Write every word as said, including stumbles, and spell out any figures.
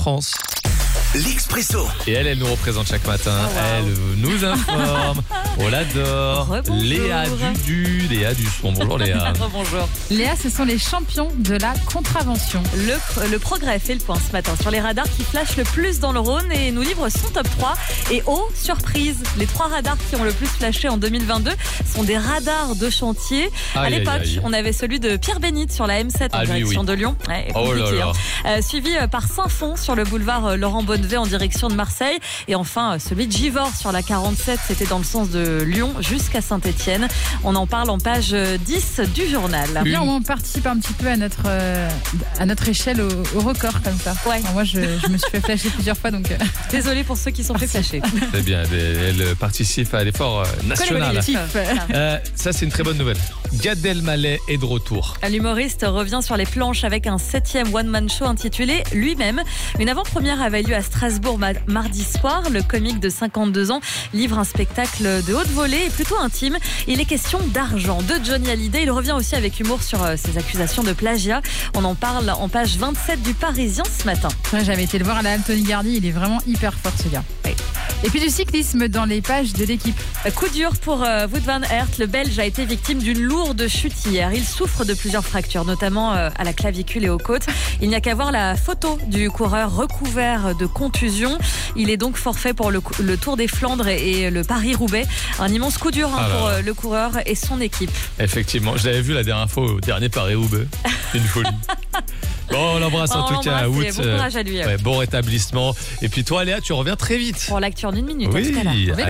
France. L'Expresso. Et elle, elle nous représente chaque matin. Oh, wow. Elle nous informe. On l'adore. Rebonjour. Léa Dudu. Léa Dusson. Bonjour Léa. Bonjour. Léa, ce sont les champions de la contravention. Le, le progrès fait le point ce matin sur les radars qui flashent le plus dans le Rhône et nous livre son top trois. Et oh, surprise, les trois radars qui ont le plus flashé en deux mille vingt-deux sont des radars de chantier. Aïe, à aïe, l'époque, aïe. on avait celui de Pierre Bénite sur la M sept en Ah, lui, direction oui. de Lyon. Ouais, Oh là compliqué, là. hein. Euh, suivi par Saint-Fond sur le boulevard euh, Laurent Bonnevet en direction de Marseille. Et enfin, euh, celui de Givors sur la quarante-sept, c'était dans le sens de Lyon jusqu'à Saint-Étienne. On en parle en page dix du journal. Eh bien, on participe un petit peu à notre, euh, à notre échelle au, au record comme ça. Ouais. Alors moi, je, je me suis fait flasher plusieurs fois, donc euh, Désolée pour ceux qui sont fait flasher. C'est bien. Elle participe à l'effort euh, national. Collectif. Euh, ça, c'est une très bonne nouvelle. Gad Elmaleh est de retour. L'humoriste revient sur les planches avec un septième one-man show intitulé Lui-même. Une avant-première avait lieu à Strasbourg ma- mardi soir. Le comique de cinquante-deux ans livre un spectacle de haute volée et plutôt intime. Il est question d'argent, de Johnny Hallyday. Il revient aussi avec humour sur euh, ses accusations de plagiat. On en parle en page vingt-sept du Parisien ce matin. ouais, j'avais été le voir à la Anthony Gardy. Il est vraiment hyper fort, ce gars. Oui. Et puis du cyclisme dans les pages de l'équipe. Coup dur pour euh, Wout van Aert. Le Belge a été victime d'une lourde chute hier. Il souffre de plusieurs fractures, notamment euh, à la clavicule et aux côtes. Il n'y a qu'à voir la photo du coureur recouvert de contusions. Il est donc forfait pour le, le Tour des Flandres et, et le Paris-Roubaix. Un immense coup dur hein, Ah là pour là. euh, le coureur et son équipe. Effectivement, je l'avais vu la dernière fois au dernier Paris-Roubaix. Une folie. Bon, on l'embrasse en On tout cas. l'embrasse Wout, et bon courage à lui. ouais, bon rétablissement. Et puis toi, Léa, tu reviens très vite. Pour l'actu en une minute. Oui. À tout à l'heure.